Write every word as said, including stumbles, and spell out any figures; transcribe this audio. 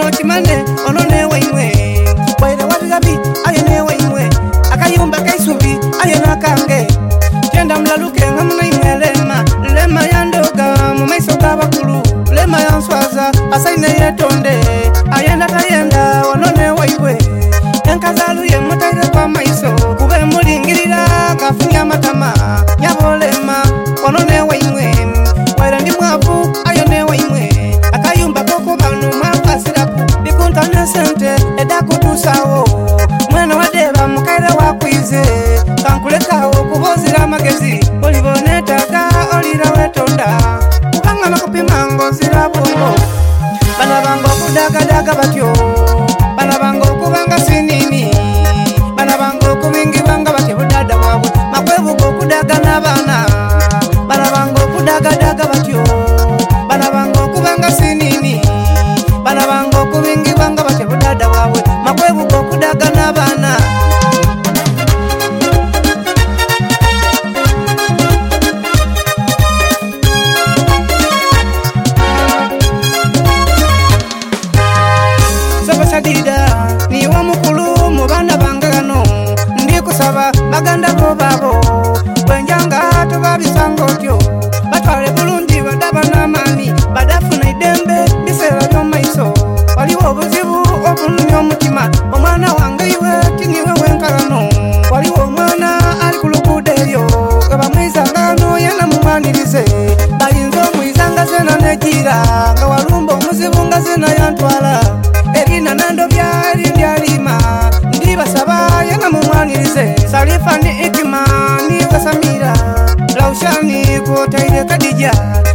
chimane onone waimwe waira wadigabi ayene waimwe akayumba kaisubi ayena kange tenda mlaluke ngamna imwelema lema yandoga mu maiso gabakulu lema yanswaza asaine yetonde ayenda tayenda onone waiwe enkazalu ye mutaire kwa maiso kube mulingirira kafunya matama nyabolema onone waimwe waira ndi mwavu ayene waimwe akayumba koko banu mwapasirapu bikuntane sente edakutusawo mwena wadeba mukaire wakwize kankulekawo kubozira magezi olibonetaga olira wetonda kubanga makupimango zira bongo bana bango kudagadaga batyo bana bango kubanga sinini bana bango kubingi banga batyo budada wabwe makwebugo kudagana bana bana bango kudagadaga batyo bana bango kubanga sinini bana bango kubingi banga batyo budada wabwe makwebugo kudagana bana Sadida ni wa mukulu mu bana bangano ndi kusaba baganda bo babo bwenjanga to babisango tyo batwale bulungi badaba namani badafuna idembe bisera byo maiso waliwo obuzibu obunyo mutima omwana wange iwe tiniwe wenkalano waliwo omwana ali kulukudeyo abamwizangano yana mumanirize bayinzo mwizanga zena nejira nga walumba omuzibu nga zena yantwala erina nando byali byalima ndiba saba yana mumwanirize salifa ni ikima ni kasamira laushani ko taire kadija